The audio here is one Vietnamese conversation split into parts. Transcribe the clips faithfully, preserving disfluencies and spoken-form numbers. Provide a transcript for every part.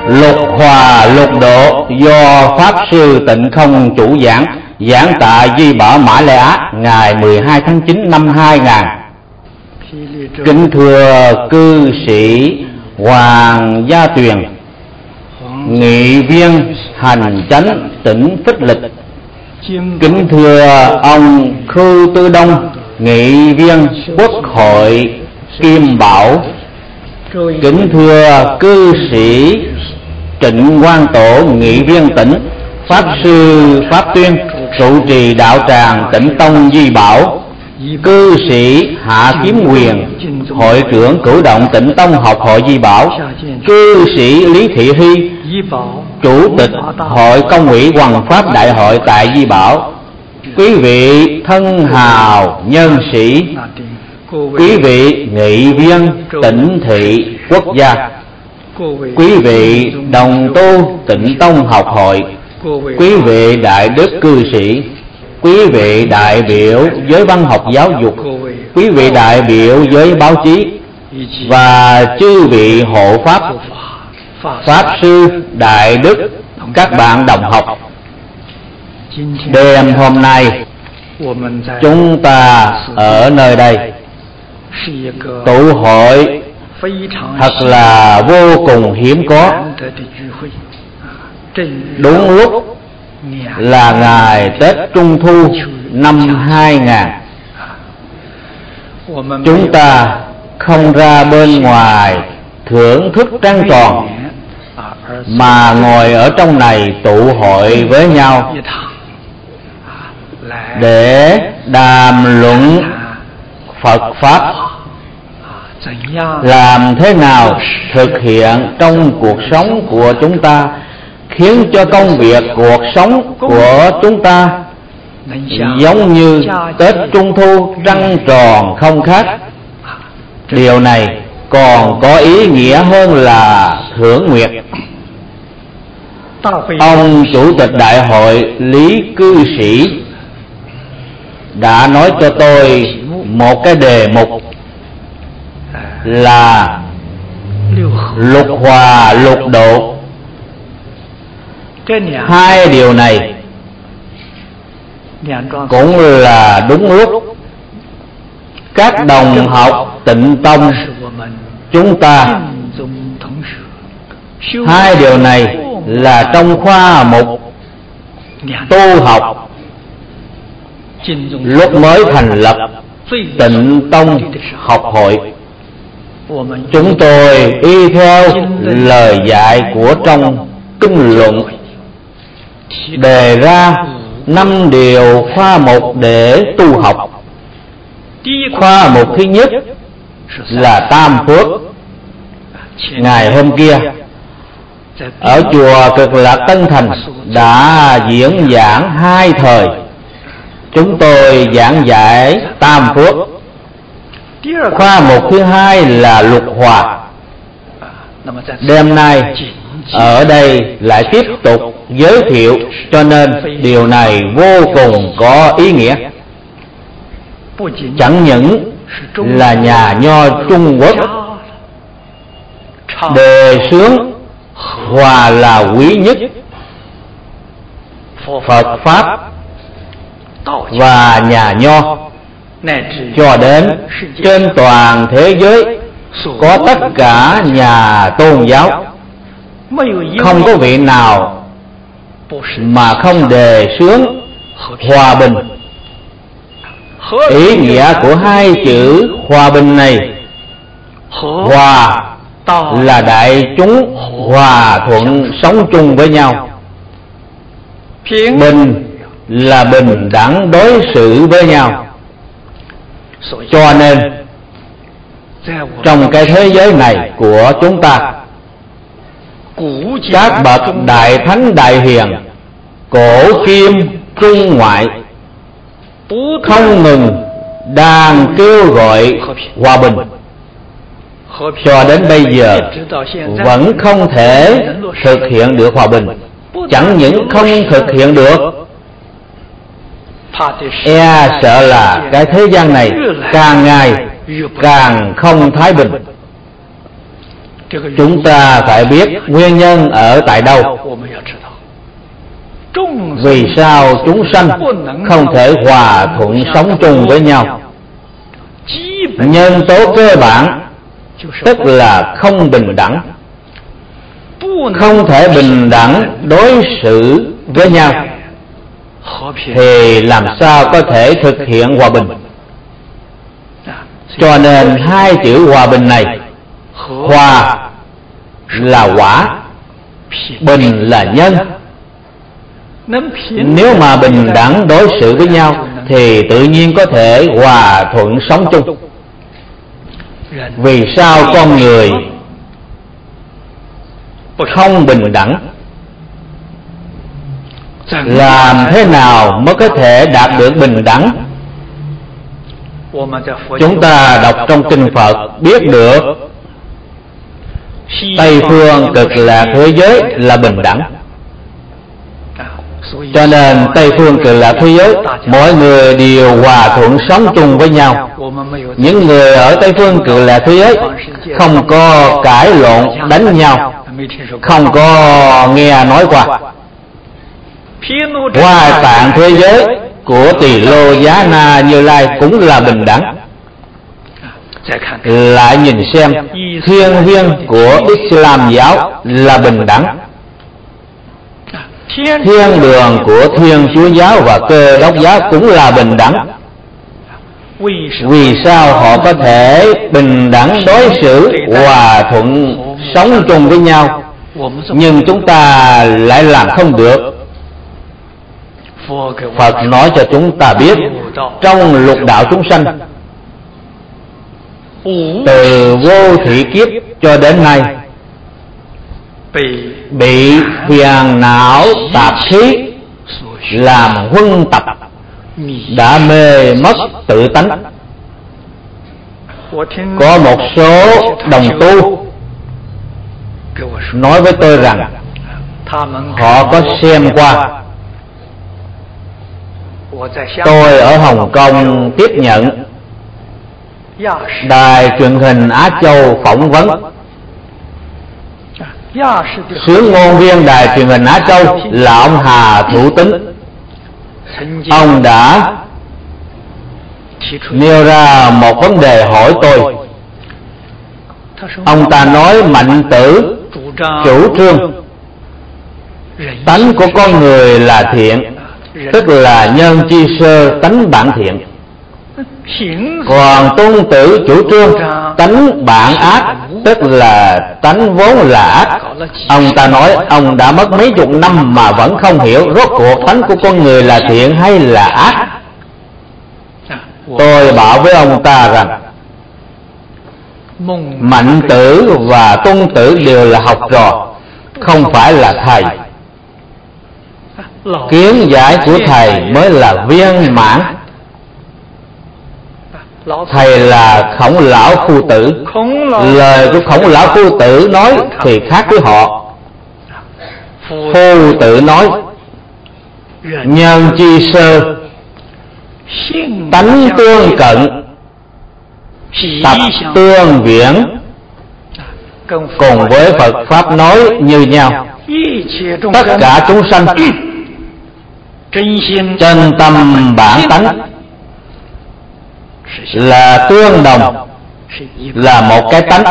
Lục Hòa Lục Độ do Pháp Sư Tịnh Không chủ giảng, giảng tại Duy Bảo Mã Lệ Á ngày mười hai tháng chín năm hai nghìn. Kính thưa cư sĩ Hoàng Gia Tuyền, nghị viên hành chánh tỉnh Phích Lịch. Kính thưa ông Khư Tư Đông, nghị viên Quốc hội Kim Bảo. Kính thưa cư sĩ Trịnh Quang Tổ, nghị viên tỉnh. Pháp sư Pháp Tuyên, trụ trì đạo tràng Tịnh Tông Duy Bảo. Cư sĩ Hạ Kiếm Quyền, hội trưởng cử động Tịnh Tông học hội Duy Bảo. Cư sĩ Lý Thị Hy, chủ tịch hội công ủy Hoằng Pháp Đại hội tại Duy Bảo. Quý vị thân hào nhân sĩ, quý vị nghị viên tỉnh thị quốc gia, quý vị đồng tu Tịnh Tông học hội, quý vị đại đức cư sĩ, quý vị đại biểu giới văn học giáo dục, quý vị đại biểu giới báo chí và chư vị hộ pháp, pháp sư, đại đức, các bạn đồng học. Đêm hôm nay chúng ta ở nơi đây tụ hội thật là vô cùng hiếm có. Đúng lúc là ngày Tết Trung Thu năm hai nghìn. Chúng ta không ra bên ngoài thưởng thức trăng tròn, mà ngồi ở trong này tụ hội với nhau để đàm luận Phật Pháp, làm thế nào thực hiện trong cuộc sống của chúng ta, khiến cho công việc cuộc sống của chúng ta giống như Tết Trung Thu trăng tròn không khác. Điều này còn có ý nghĩa hơn là thưởng nguyệt. Ông chủ tịch đại hội Lý cư sĩ đã nói cho tôi một cái đề mục là lục hòa lục độ. Hai điều này cũng là đúng lúc các đồng học Tịnh Tông chúng ta. Hai điều này là trong khoa mục tu học lúc mới thành lập Tịnh Tông học hội. Chúng tôi y theo lời dạy của trong kinh luận đề ra năm điều khoa mục để tu học. Khoa mục thứ nhất là tam phước. Ngày hôm kia ở chùa Cực Lạc Tân Thành đã diễn giảng hai thời. Chúng tôi giảng giải tam phước. Khoa mục thứ hai là lục hòa. Đêm nay ở đây lại tiếp tục giới thiệu, cho nên điều này vô cùng có ý nghĩa. Chẳng những là nhà nho Trung Quốc đề xướng hòa là quý nhất, Phật Pháp và nhà nho, cho đến trên toàn thế giới có tất cả nhà tôn giáo, không có vị nào mà không đề xướng hòa bình. Ý nghĩa của hai chữ hòa bình này, hòa là đại chúng hòa thuận sống chung với nhau, bình là bình đẳng đối xử với nhau. Cho nên trong cái thế giới này của chúng ta, các bậc đại thánh đại hiền, cổ kim trung ngoại không ngừng đang kêu gọi hòa bình. Cho đến bây giờ vẫn không thể thực hiện được hòa bình. Chẳng những không thực hiện được, e sợ là cái thế gian này càng ngày càng không thái bình. Chúng ta phải biết nguyên nhân ở tại đâu. Vì sao chúng sanh không thể hòa thuận sống chung với nhau? Nhân tố cơ bản tức là không bình đẳng. Không thể bình đẳng đối xử với nhau thì làm sao có thể thực hiện hòa bình? Cho nên hai chữ hòa bình này, hòa là quả, bình là nhân. Nếu mà bình đẳng đối xử với nhau thì tự nhiên có thể hòa thuận sống chung. Vì sao con người không bình đẳng? Làm thế nào mới có thể đạt được bình đẳng? Chúng ta đọc trong kinh Phật biết được Tây phương cực lạc thế giới là bình đẳng. Cho nên Tây phương cực lạc thế giới mọi người đều hòa thuận sống chung với nhau. Những người ở Tây phương cực lạc thế giới không có cãi lộn đánh nhau, không có nghe nói qua. Hoa tạng thế giới của Tỳ Lô Giá Na Như Lai cũng là bình đẳng. Lại nhìn xem thiên viên của Islam giáo là bình đẳng. Thiên đường của Thiên Chúa giáo và Cơ Đốc giáo cũng là bình đẳng. Vì sao họ có thể bình đẳng đối xử, hòa thuận sống chung với nhau, nhưng chúng ta lại làm không được? Phật nói cho chúng ta biết trong lục đạo chúng sanh, từ vô thủy kiếp cho đến nay, bị phiền não tạp khí làm huân tập, đã mê mất tự tánh. Có một số đồng tu nói với tôi rằng họ có xem qua. Tôi ở Hồng Kông tiếp nhận đài truyền hình Á Châu phỏng vấn Sướng ngôn viên đài truyền hình Á Châu là ông Hà Thủ Tính. Ông đã nêu ra một vấn đề hỏi tôi. Ông ta nói mạnh tử chủ trương tánh của con người là thiện, tức là nhân chi sơ tánh bản thiện. Còn tôn tử chủ trương tánh bản ác, tức là tánh vốn là ác. Ông ta nói ông đã mất mấy chục năm mà vẫn không hiểu rốt cuộc tánh của con người là thiện hay là ác. Tôi bảo với ông ta rằng Mạnh tử và tôn tử đều là học trò, không phải là thầy. Kiến giải của thầy mới là viên mãn. Thầy là Khổng Lão Phu Tử. Lời của Khổng Lão Phu Tử nói thì khác với họ. Phu Tử nói nhân chi sơ tánh tương cận, tập tương viễn, cùng với Phật Pháp nói như nhau. Tất cả chúng sanh chân tâm bản tánh là tương đồng, là một cái tánh.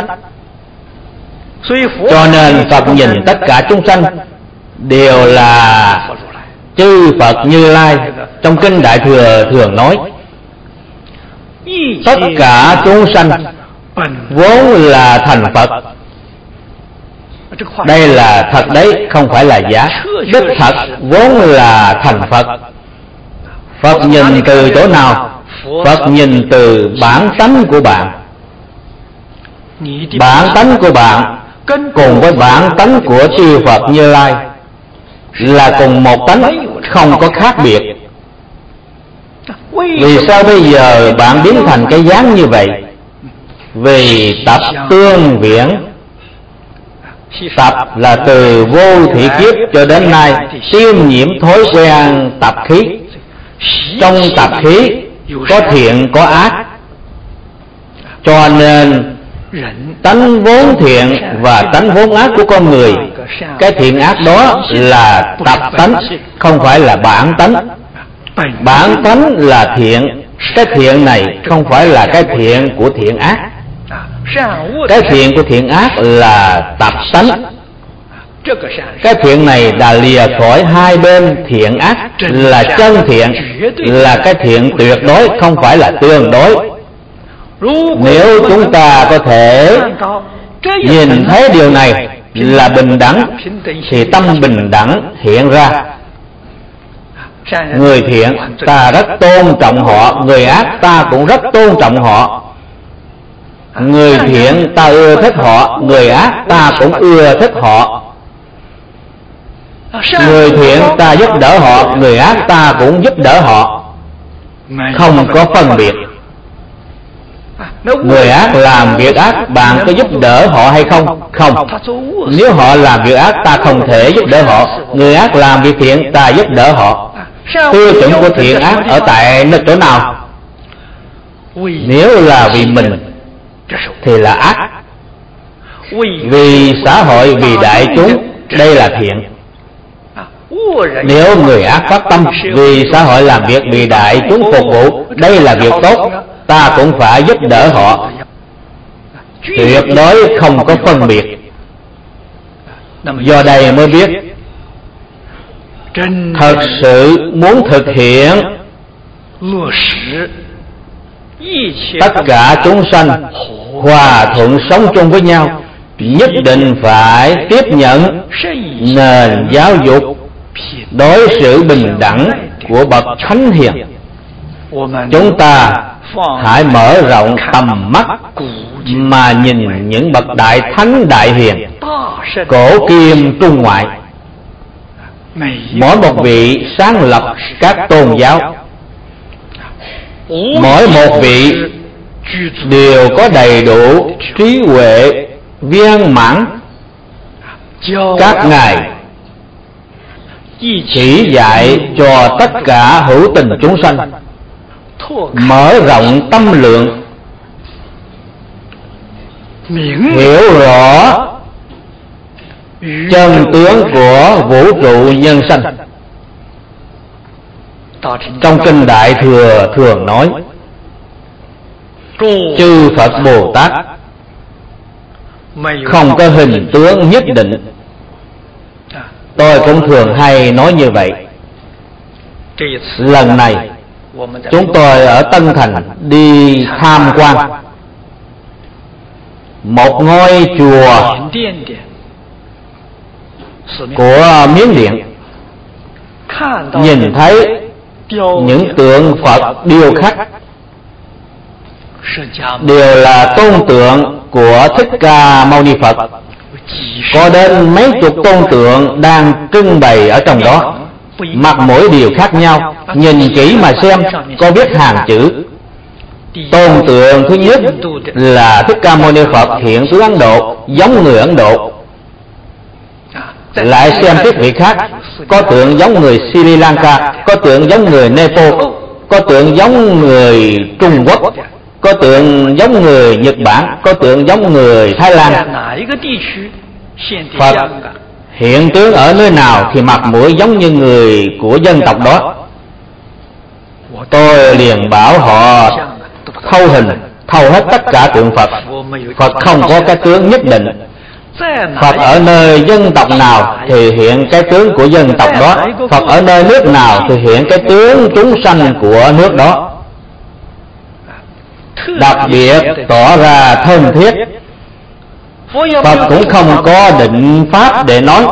Cho nên Phật nhìn tất cả chúng sanh đều là chư Phật Như Lai. Trong kinh Đại Thừa thường nói tất cả chúng sanh vốn là thành Phật. Đây là thật đấy, không phải là giả. Đích thật vốn là thành Phật. Phật nhìn từ chỗ nào? Phật nhìn từ bản tánh của bạn. Bản tánh của bạn cùng với bản tánh của chư Phật Như Lai là cùng một tánh, không có khác biệt. Vì sao bây giờ bạn biến thành cái dáng như vậy? Vì tập tương viễn. Tập là từ vô thủy kiếp cho đến nay tiêm nhiễm thói quen tập khí. Trong tập khí có thiện có ác, cho nên tánh vốn thiện và tánh vốn ác của con người. Cái thiện ác đó là tập tánh, không phải là bản tánh. Bản tánh là thiện. Cái thiện này không phải là cái thiện của thiện ác. Cái thiện của thiện ác là tập tánh. Cái thiện này đã lìa khỏi hai bên thiện ác, là chân thiện, là cái thiện tuyệt đối, không phải là tương đối. Nếu chúng ta có thể nhìn thấy điều này là bình đẳng, thì tâm bình đẳng hiện ra. Người thiện ta rất tôn trọng họ, người ác ta cũng rất tôn trọng họ. Người thiện ta ưa thích họ, người ác ta cũng ưa thích họ. Người thiện ta giúp đỡ họ, người ác ta cũng giúp đỡ họ, không có phân biệt. Người ác làm việc ác, bạn có giúp đỡ họ hay không? Không. Nếu họ làm việc ác, ta không thể giúp đỡ họ. Người ác làm việc thiện, ta giúp đỡ họ. Tiêu chuẩn của thiện ác ở tại nơi chỗ nào? Nếu là vì mình thì là ác. Vì xã hội, vì đại chúng, đây là thiện. Nếu người ác phát tâm vì xã hội làm việc, vì đại chúng phục vụ, đây là việc tốt, ta cũng phải giúp đỡ họ. Tuyệt đối không có phân biệt. Do đây mới biết, thật sự muốn thực hiện tất cả chúng sanh hòa thuận sống chung với nhau, nhất định phải tiếp nhận nền giáo dục đối xử bình đẳng của bậc thánh hiền. Chúng ta hãy mở rộng tầm mắt mà nhìn những bậc đại thánh đại hiền, cổ kim trung ngoại. Mỗi một vị sáng lập các tôn giáo, mỗi một vị đều có đầy đủ trí huệ viên mãn. Các ngài chỉ dạy cho tất cả hữu tình chúng sanh mở rộng tâm lượng, hiểu rõ chân tướng của vũ trụ nhân sanh. Trong kinh Đại Thừa thường nói, chư Phật Bồ Tát không có hình tướng nhất định. Tôi cũng thường hay nói như vậy. Lần này chúng tôi ở Tân Thành đi tham quan một ngôi chùa của Miến Điện, nhìn thấy những tượng Phật điêu khắc đều là tôn tượng của Thích Ca Mâu Ni Phật. Có đến mấy chục tôn tượng đang trưng bày ở trong đó, mặt mỗi điều khác nhau. Nhìn kỹ mà xem, có viết hàng chữ. Tôn tượng thứ nhất là Thích Ca Mâu Ni Phật hiện tướng Ấn Độ, giống người Ấn Độ. Lại xem tiếp vị khác, có tượng giống người Sri Lanka, có tượng giống người Nepal, có tượng giống người Trung Quốc, có tượng giống người Nhật Bản, có tượng giống người Thái Lan. Phật hiện tướng ở nơi nào thì mặt mũi giống như người của dân tộc đó. Tôi liền bảo họ thâu hình, thâu hết tất cả tượng Phật. Phật không có cái tướng nhất định. Phật ở nơi dân tộc nào thì hiện cái tướng của dân tộc đó, Phật ở nơi nước nào thì hiện cái tướng chúng sanh của nước đó. Đặc biệt tỏ ra thân thiết. Phật cũng không có định pháp để nói.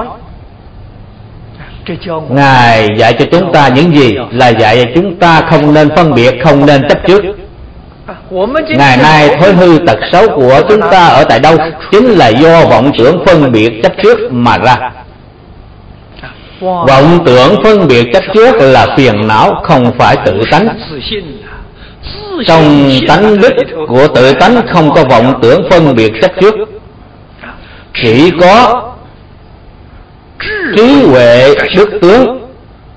Ngài dạy cho chúng ta những gì? Là dạy cho chúng ta không nên phân biệt, không nên chấp trước. Ngày nay thói hư tật xấu của chúng ta ở tại đâu? Chính là do vọng tưởng phân biệt chấp trước mà ra. Vọng tưởng phân biệt chấp trước là phiền não, không phải tự tánh. Trong tánh đức của tự tánh không có vọng tưởng phân biệt chấp trước, chỉ có trí huệ đức tướng,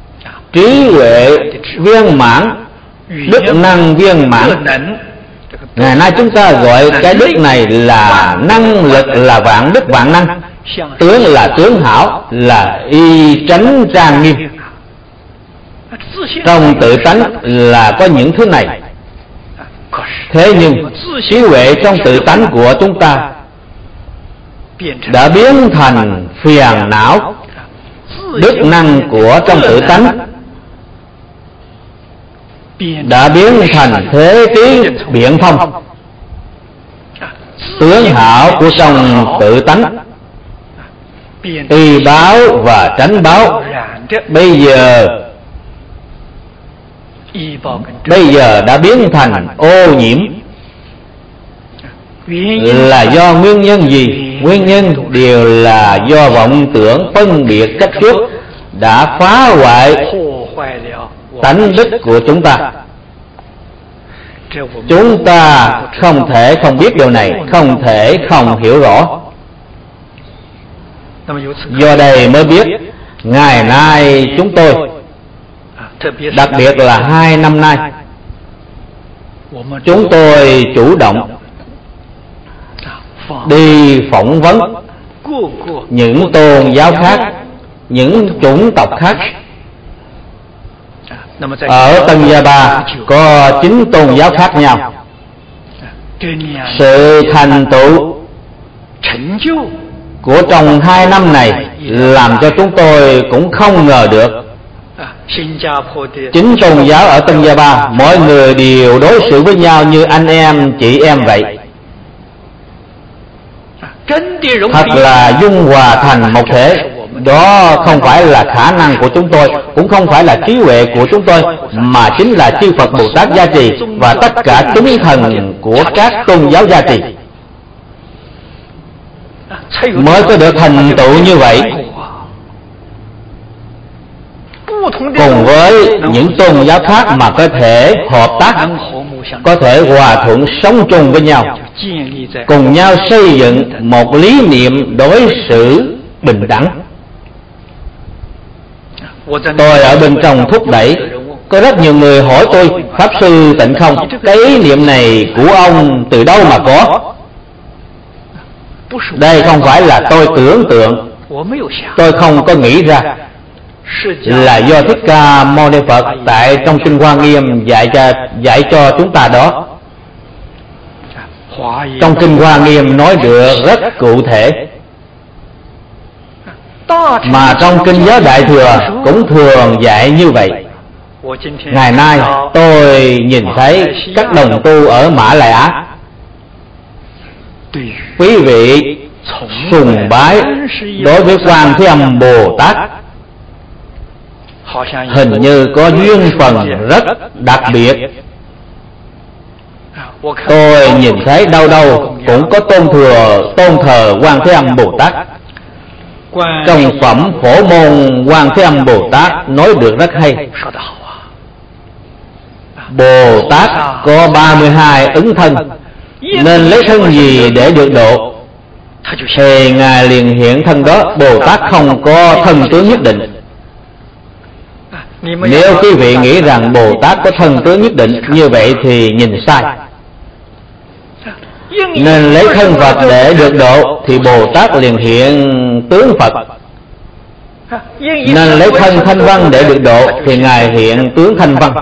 trí huệ viên mãn, đức năng viên mãn, Ngày nay chúng ta gọi cái đức này là năng lực, là vạn đức vạn năng. Tướng là tướng hảo, là y tránh trang nghiêm. Trong tự tánh là có những thứ này. Thế nhưng trí huệ trong tự tánh của chúng ta đã biến thành phiền não. Đức năng của trong tự tánh đã biến thành thế trí biện thông. Tướng hảo của trong tự tánh, y báo và tránh báo, bây giờ bây giờ đã biến thành ô nhiễm. Là do nguyên nhân gì? Nguyên nhân đều là do vọng tưởng phân biệt cách trước đã phá hoại tánh đức của chúng ta. Chúng ta không thể không biết điều này, không thể không hiểu rõ. Do đây mới biết ngày nay chúng tôi, đặc biệt là hai năm nay, chúng tôi chủ động đi phỏng vấn những tôn giáo khác, những chủng tộc khác. Ở Tân Gia Ba có chín tôn giáo khác nhau. Sự thành tựu của trong hai năm này làm cho chúng tôi cũng không ngờ được. Chính tôn giáo ở Tân Gia Ba, mọi người đều đối xử với nhau như anh em, chị em vậy. Thật là dung hòa thành một thể. Đó không phải là khả năng của chúng tôi, cũng không phải là trí huệ của chúng tôi, mà chính là chư Phật Bồ Tát gia trì và tất cả chúng thần của các tôn giáo gia trì mới có được thành tựu như vậy. Cùng với những tôn giáo khác mà có thể hợp tác, có thể hòa thuận sống chung với nhau, cùng nhau xây dựng một lý niệm đối xử bình đẳng. Tôi ở bên trong thúc đẩy. Có rất nhiều người hỏi tôi: Pháp Sư Tịnh Không, cái ý niệm này của ông từ đâu mà có? Đây không phải là tôi tưởng tượng, tôi không có nghĩ ra, là do Thích Ca Mâu Ni Phật tại trong Kinh Hoa Nghiêm dạy cho, dạy cho chúng ta đó. Trong Kinh Hoa Nghiêm nói được rất cụ thể, mà trong Kinh Giáo Đại Thừa cũng thường dạy như vậy. Ngày nay tôi nhìn thấy các đồng tu ở Mã Lai Á, quý vị sùng bái đối với Quan Thế Âm Bồ Tát, hình như có duyên phần rất đặc biệt. Tôi nhìn thấy đâu đâu cũng có tôn thừa tôn thờ Quan Thế Âm Bồ Tát. Trong phẩm Phổ Môn Quan Thế Âm Bồ Tát nói được rất hay. Bồ Tát có ba mươi hai ứng thân, nên lấy thân gì để được độ? Thì Ngài liền hiện thân đó. Bồ Tát không có thân tướng nhất định. Nếu quý vị nghĩ rằng Bồ Tát có thân tướng nhất định, như vậy thì nhìn sai. Nên lấy thân Phật để được độ thì Bồ Tát liền hiện tướng Phật. Nên lấy thân Thanh Văn để được độ thì Ngài hiện tướng Thanh Văn.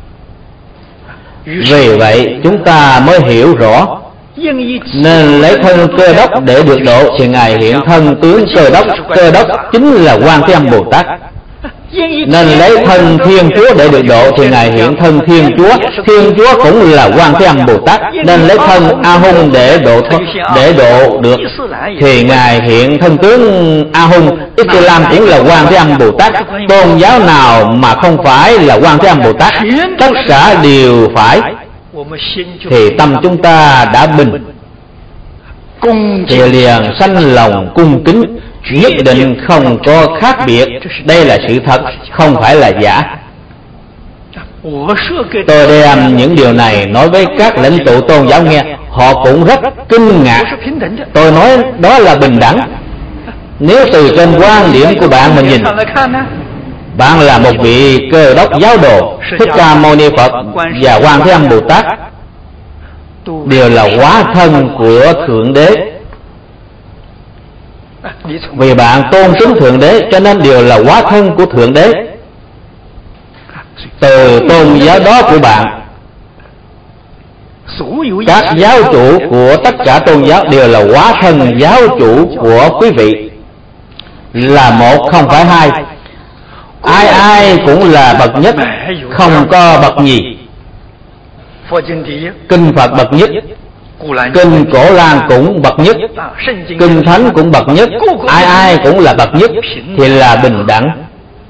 Vì vậy chúng ta mới hiểu rõ. Nên lấy thân Cơ Đốc để được độ thì Ngài hiện thân tướng Cơ Đốc. Cơ Đốc chính là Quan Thế Âm Bồ Tát. Nên lấy thân Thiên Chúa để được độ thì Ngài hiện thân Thiên Chúa. Thiên Chúa cũng là Quan Thế Âm Bồ Tát. Nên lấy thân A Hung để độ để độ được thì Ngài hiện thân tướng A Hung. Islam cũng là Quan Thế Âm Bồ Tát. Tôn giáo nào mà không phải là Quan Thế Âm Bồ Tát? Tất cả đều phải. Thì tâm chúng ta đã bình, thì liền sanh lòng cung kính, nhất định không có khác biệt. Đây là sự thật, không phải là giả. Tôi đem những điều này nói với các lãnh tụ tôn giáo nghe, họ cũng rất kinh ngạc. Tôi nói đó là bình đẳng. Nếu từ trên quan điểm của bạn mà nhìn, bạn là một vị Cơ Đốc giáo đồ, Thích Ca Mâu Ni Phật và Quan Thế Âm Bồ Tát, đều là hóa thân của Thượng Đế. Vì bạn tôn kính Thượng Đế cho nên đều là hóa thân của Thượng Đế. Từ tôn giáo đó của bạn, các giáo chủ của tất cả tôn giáo đều là hóa thân giáo chủ của quý vị, là một không phải hai. Ai ai cũng là bậc nhất, không có bậc nhì. Kinh Phật bậc nhất, kinh Cổ Lan cũng bậc nhất, kinh Thánh cũng bậc nhất, ai ai cũng là bậc nhất, thì là bình đẳng.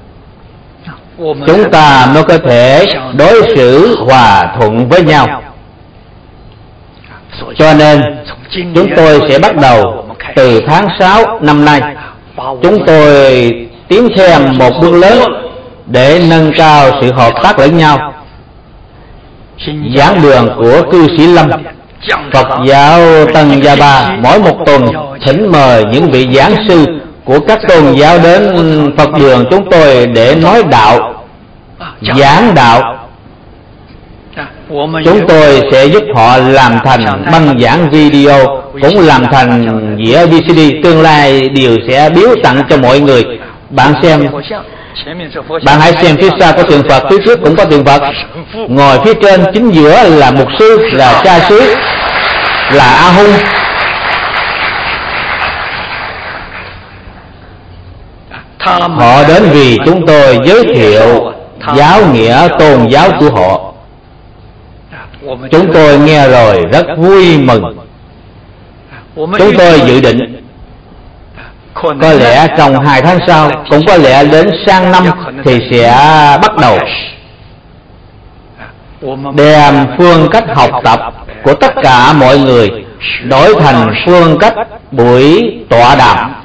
Chúng ta mới có thể đối xử hòa thuận với nhau. Cho nên chúng tôi sẽ bắt đầu từ tháng sáu năm nay, chúng tôi tiến thêm một bước lớn để nâng cao sự hợp tác lẫn nhau. Giảng đường của cư sĩ Lâm, Phật giáo Tân Gia Ba, mỗi một tuần thỉnh mời những vị giảng sư của các tôn giáo đến Phật đường chúng tôi để nói đạo, giảng đạo. Chúng tôi sẽ giúp họ làm thành băng giảng video, cũng làm thành dĩa vê xê đê, tương lai đều sẽ biếu tặng cho mọi người. Bạn xem, bạn hãy xem phía sau có tượng Phật, phía trước cũng có tượng Phật. Ngồi phía trên chính giữa là mục sư, là cha xứ, là A Hung. Họ đến vì chúng tôi giới thiệu giáo nghĩa tôn giáo của họ. Chúng tôi nghe rồi rất vui mừng. Chúng tôi dự định có lẽ trong hai tháng sau, cũng có lẽ đến sang năm thì sẽ bắt đầu đem phương cách học tập của tất cả mọi người đổi thành phương cách buổi tọa đàm.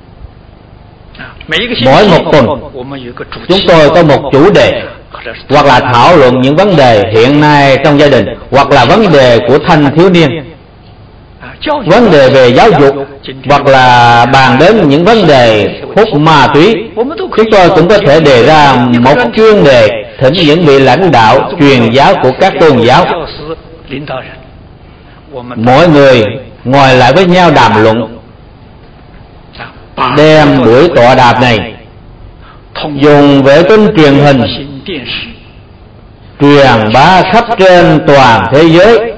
Mỗi một tuần chúng tôi có một chủ đề, hoặc là thảo luận những vấn đề hiện nay trong gia đình, hoặc là vấn đề của thanh thiếu niên, vấn đề về giáo dục, hoặc là bàn đến những vấn đề hút ma túy. Chúng tôi cũng có thể đề ra một chuyên đề, thỉnh những vị lãnh đạo truyền giáo của các tôn giáo. Mỗi người ngồi lại với nhau đàm luận, đem buổi tọa đàm này dùng vệ tinh truyền hình truyền bá khắp trên toàn thế giới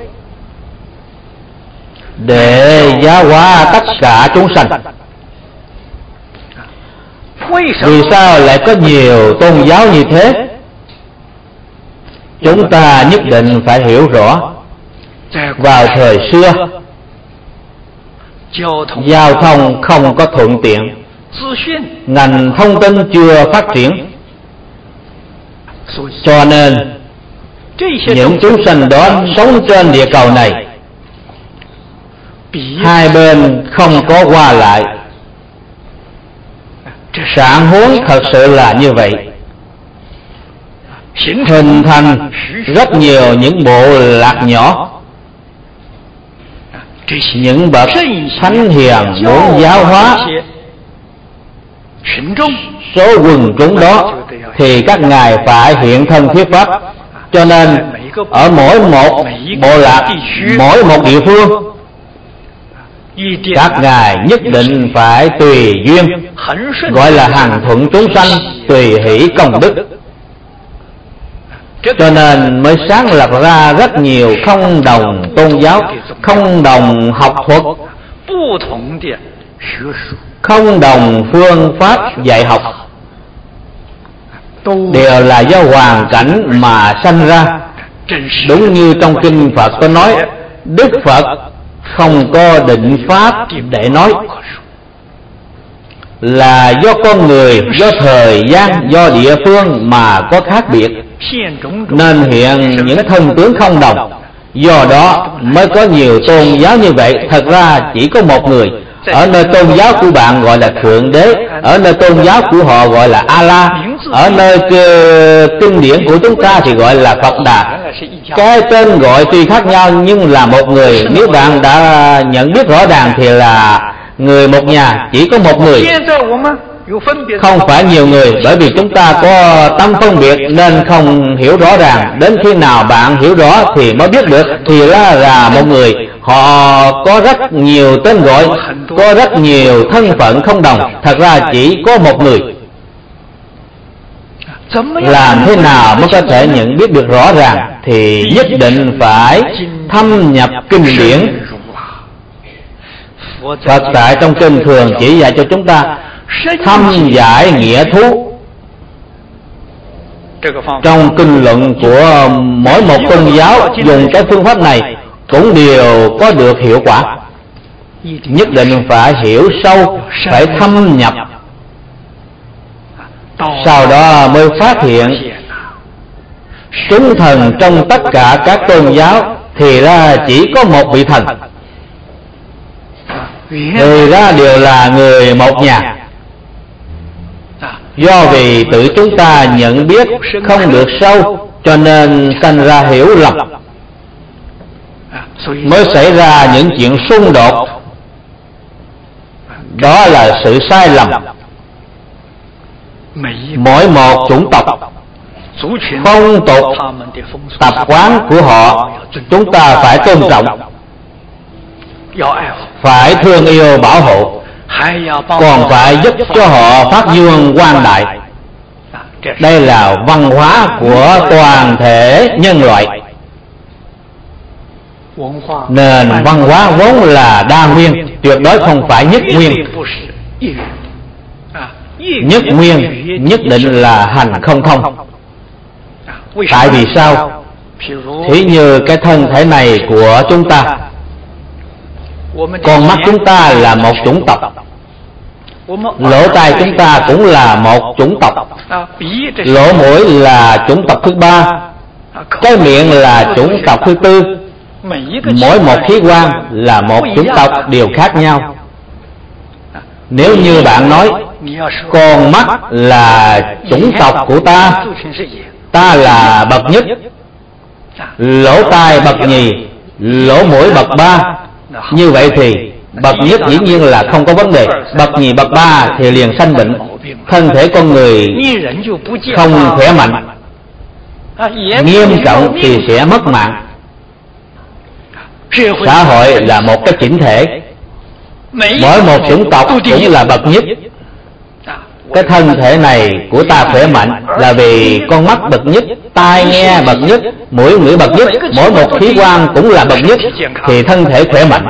để giáo hóa tất cả chúng sanh. Vì sao lại có nhiều tôn giáo như thế? Chúng ta nhất định phải hiểu rõ. Vào thời xưa, giao thông không có thuận tiện, ngành thông tin chưa phát triển, cho nên những chúng sanh đó sống trên địa cầu này, hai bên không có qua lại. Trạng huống thật sự là như vậy, hình thành rất nhiều những bộ lạc nhỏ. Những bậc thánh hiền muốn giáo hóa số quần chúng đó thì các ngài phải hiện thân thuyết pháp. Cho nên ở mỗi một bộ lạc, mỗi một địa phương, các ngài nhất định phải tùy duyên, gọi là hằng thuận chúng sanh, tùy hỷ công đức. Cho nên mới sáng lập ra rất nhiều không đồng tôn giáo, không đồng học thuật, không đồng phương pháp dạy học, đều là do hoàn cảnh mà sanh ra. Đúng như trong kinh Phật có nói, Đức Phật không có định pháp để nói, là do con người, do thời gian, do địa phương mà có khác biệt, nên hiện những thân tướng không đồng. Do đó mới có nhiều tôn giáo như vậy. Thật ra chỉ có một người. Ở nơi tôn giáo của bạn gọi là Thượng Đế, ở nơi tôn giáo của họ gọi là Allah, ở nơi kinh điển của chúng ta thì gọi là Phật Đà. Cái tên gọi tuy khác nhau nhưng là một người. Nếu bạn đã nhận biết rõ ràng thì là người một nhà, chỉ có một người. Không phải nhiều người, bởi vì chúng ta có tâm phân biệt nên không hiểu rõ ràng. Đến khi nào bạn hiểu rõ thì mới biết được, thì ra là một người. Họ có rất nhiều tên gọi, có rất nhiều thân phận không đồng, thật ra chỉ có một người. Làm thế nào mới có thể nhận biết được rõ ràng? Thì nhất định phải thâm nhập kinh điển. Phật tại trong kinh thường chỉ dạy cho chúng ta thâm giải nghĩa thú. Trong kinh luận của mỗi một tôn giáo dùng cái phương pháp này cũng đều có được hiệu quả. Nhất định phải hiểu sâu, phải thâm nhập, sau đó mới phát hiện chúng thần trong tất cả các tôn giáo thì ra chỉ có một vị thần, thì ra đều là người một nhà. Do vì tự chúng ta nhận biết không được sâu, cho nên sinh ra hiểu lầm, mới xảy ra những chuyện xung đột. Đó là sự sai lầm. Mỗi một chủng tộc, phong tục, tập quán của họ chúng ta phải tôn trọng, phải thương yêu bảo hộ, còn phải giúp cho họ phát dương quang đại. Đây là văn hóa của toàn thể nhân loại. Nền văn hóa vốn là đa nguyên, tuyệt đối không phải nhất nguyên. Nhất nguyên nhất định là hành không thông. Tại vì sao? Thí như cái thân thể này của chúng ta, con mắt chúng ta là một chủng tộc, lỗ tai chúng ta cũng là một chủng tộc, lỗ mũi là chủng tộc thứ ba, cái miệng là chủng tộc thứ tư. Mỗi một khí quan là một chủng tộc đều khác nhau. Nếu như bạn nói con mắt là chủng tộc của ta, ta là bậc nhất, lỗ tai bậc nhì, lỗ mũi bậc ba, như vậy thì bậc nhất dĩ nhiên là không có vấn đề, bậc nhì bậc ba thì liền sanh bệnh. Thân thể con người không khỏe mạnh, nghiêm trọng thì sẽ mất mạng. Xã hội là một cái chỉnh thể, mỗi một chủng tộc cũng là bậc nhất. Cái thân thể này của ta khỏe mạnh là vì con mắt bậc nhất, tai nghe bậc nhất, mũi ngửi bậc nhất, mỗi một khí quan cũng là bậc nhất, thì thân thể khỏe mạnh.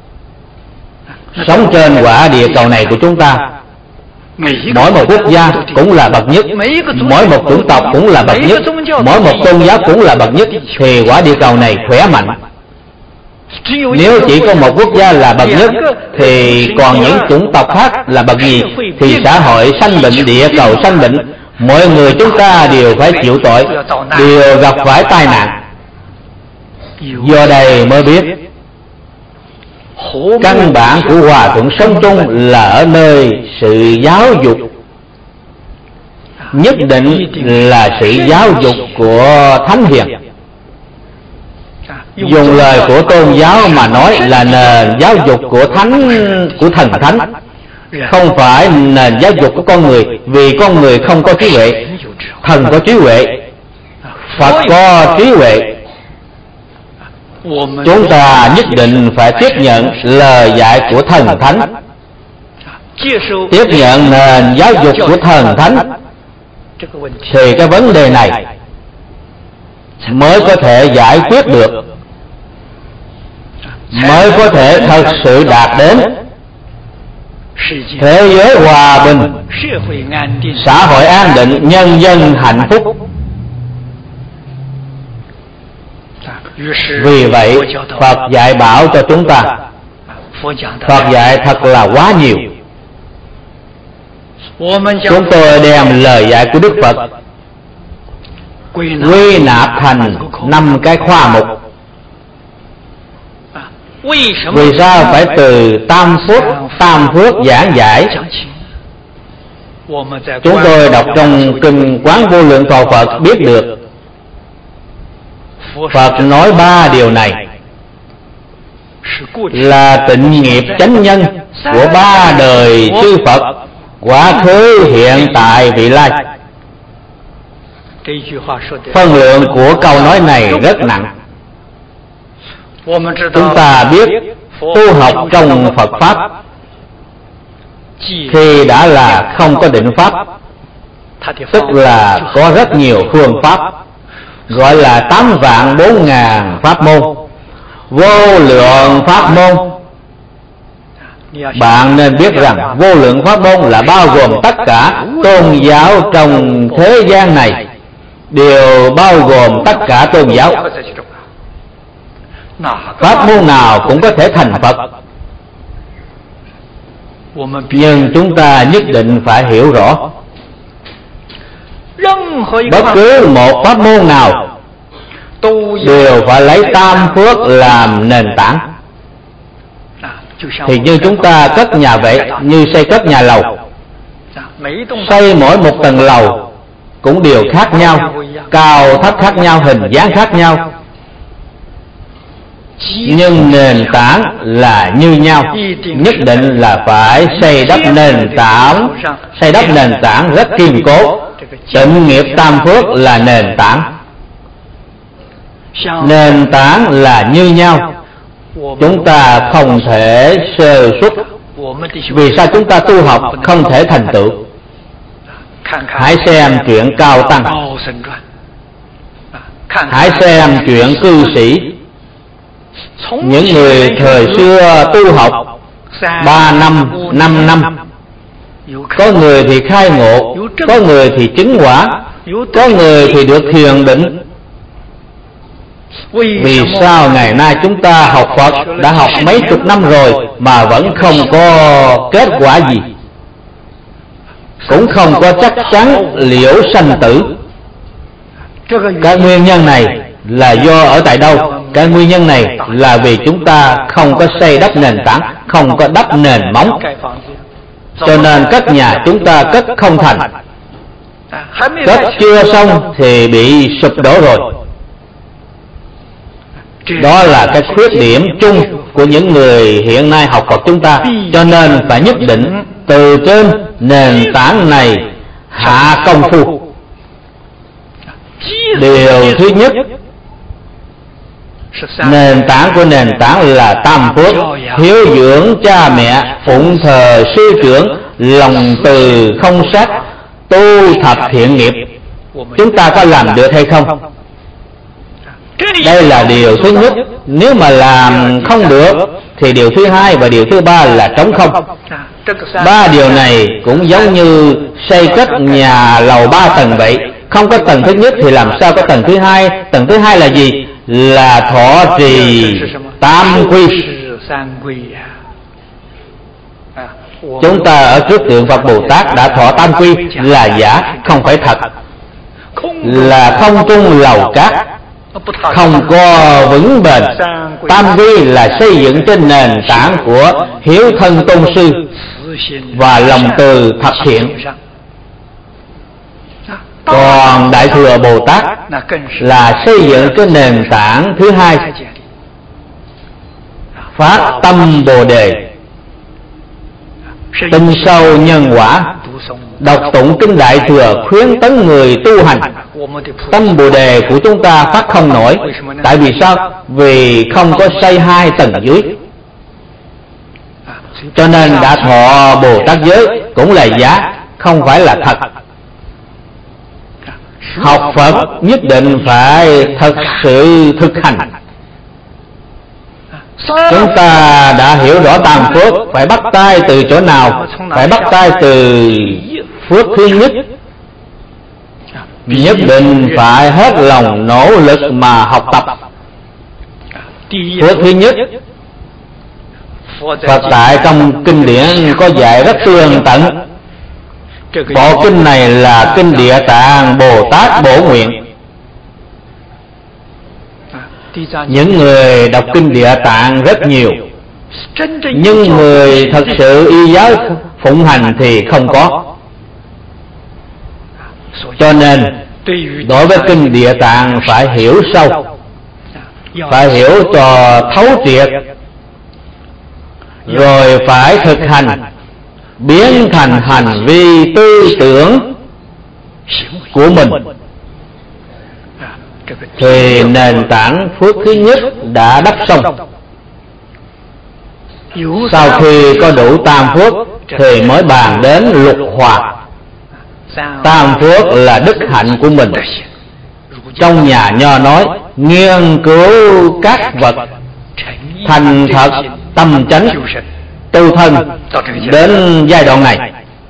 Sống trên quả địa cầu này của chúng ta, mỗi một quốc gia cũng là bậc nhất, mỗi một chủng tộc cũng là bậc nhất, mỗi một tôn giáo cũng là bậc nhất, thì quả địa cầu này khỏe mạnh. Nếu chỉ có một quốc gia là bậc nhất thì còn những chủng tộc khác là bậc nhì, thì xã hội sanh bệnh, địa cầu sanh bệnh, mọi người chúng ta đều phải chịu tội, đều gặp phải tai nạn. Do đây mới biết căn bản của hòa thuận sống chung là ở nơi sự giáo dục, nhất định là sự giáo dục của thánh hiền. Dùng lời của tôn giáo mà nói là nền giáo dục của thánh, của thần thánh, không phải nền giáo dục của con người. Vì con người không có trí huệ, thần có trí huệ, Phật có trí huệ. Chúng ta nhất định phải tiếp nhận lời dạy của thần thánh, tiếp nhận nền giáo dục của thần thánh, thì cái vấn đề này mới có thể giải quyết được, mới có thể thật sự đạt đến thế giới hòa bình, xã hội an định, nhân dân hạnh phúc. Vì vậy Phật dạy bảo cho chúng ta, Phật dạy thật là quá nhiều. Chúng tôi đem lời dạy của Đức Phật quy nạp thành năm cái khoa mục. Vì sao phải từ tam phước tam phước giảng giải? Chúng tôi đọc trong kinh Quán Vô Lượng Thọ Phật biết được Phật nói ba điều này là tịnh nghiệp chánh nhân của ba đời chư Phật, quá khứ, hiện tại, vị lai. Phân lượng của câu nói này rất nặng. Chúng ta biết tu học trong Phật Pháp khi đã là không có định pháp, tức là có rất nhiều phương pháp, gọi là tám vạn bốn ngàn pháp môn, vô lượng pháp môn. Bạn nên biết rằng vô lượng pháp môn là bao gồm tất cả tôn giáo trong thế gian này, đều bao gồm tất cả tôn giáo. Pháp môn nào cũng có thể thành Phật, nhưng chúng ta nhất định phải hiểu rõ, bất cứ một pháp môn nào đều phải lấy tam phước làm nền tảng. Thì như chúng ta cất nhà vậy, như xây cất nhà lầu, xây mỗi một tầng lầu cũng đều khác nhau, cao thấp khác nhau, hình dáng khác nhau, nhưng nền tảng là như nhau. Nhất định là phải xây đắp nền tảng, xây đắp nền tảng rất kiên cố. Tịnh nghiệp tam phước là nền tảng. Nền tảng là như nhau, chúng ta không thể sơ suất. Vì sao chúng ta tu học không thể thành tựu? Hãy xem chuyện Cao Tăng, hãy xem chuyện cư sĩ. Những người thời xưa tu học ba năm, năm năm, có người thì khai ngộ, có người thì chứng quả, có người thì được thiền định. Vì sao ngày nay chúng ta học Phật đã học mấy chục năm rồi mà vẫn không có kết quả gì, cũng không có chắc chắn liễu sanh tử? Cái nguyên nhân này là do ở tại đâu? Cái nguyên nhân này là vì chúng ta không có xây đắp nền tảng, không có đắp nền móng, cho nên cất nhà chúng ta cất không thành. Cất chưa xong thì bị sụp đổ rồi. Đó là cái khuyết điểm chung của những người hiện nay học Phật chúng ta. Cho nên phải nhất định từ trên nền tảng này hạ công phu. Điều thứ nhất, nền tảng của nền tảng là tam phước: hiếu dưỡng cha mẹ, phụng thờ sư trưởng, lòng từ không sát, tu thập thiện nghiệp. Chúng ta có làm được hay không? Đây là điều thứ nhất. Nếu mà làm không được thì điều thứ hai và điều thứ ba là trống không. Ba điều này cũng giống như xây cất nhà lầu ba tầng vậy. Không có tầng thứ nhất thì làm sao có tầng thứ hai? Tầng thứ hai là gì? Là thọ trì tam quy. Chúng ta ở trước tượng Phật Bồ Tát đã thọ tam quy là giả, không phải thật. Là không trung lầu cát, không có vững bền. Tam quy là xây dựng trên nền tảng của hiếu thân tôn sư và lòng từ thập thiện. Còn Đại Thừa Bồ Tát là xây dựng trên nền tảng thứ hai: phát tâm Bồ Đề, tin sâu nhân quả, đọc tụng kinh Đại Thừa khuyến tấn người tu hành. Tâm Bồ Đề của chúng ta phát không nổi. Tại vì sao? Vì không có xây hai tầng dưới. Cho nên đã thọ Bồ Tát giới cũng là giả, không phải là thật. Học Phật nhất định phải thật sự thực hành. Chúng ta đã hiểu rõ tam phước, phải bắt tay từ chỗ nào? Phải bắt tay từ phước thứ nhất. Nhất định phải hết lòng nỗ lực mà học tập. Phước thứ nhất, Phật tại trong kinh điển có dạy rất tường tận. Bộ kinh này là kinh Địa Tạng Bồ Tát Bổ Nguyện. Những người đọc kinh Địa Tạng rất nhiều, nhưng người thật sự y giáo phụng hành thì không có. Cho nên đối với kinh Địa Tạng phải hiểu sâu, phải hiểu cho thấu triệt, rồi phải thực hành. biến thành hành vi tư tưởng của mình, thì nền tảng phước thứ nhất đã đắp xong. Sau khi có đủ tam phước thì mới bàn đến lục hòa. Tam phước là đức hạnh của mình. Trong nhà Nho nói nghiên cứu các vật, thành thật tâm chánh tu thân. Đến giai đoạn này,